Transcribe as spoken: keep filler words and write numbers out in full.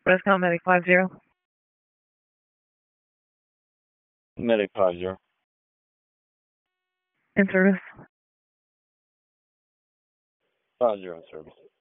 Rescue Medic five zero. Medic five zero. In service. five zero in service.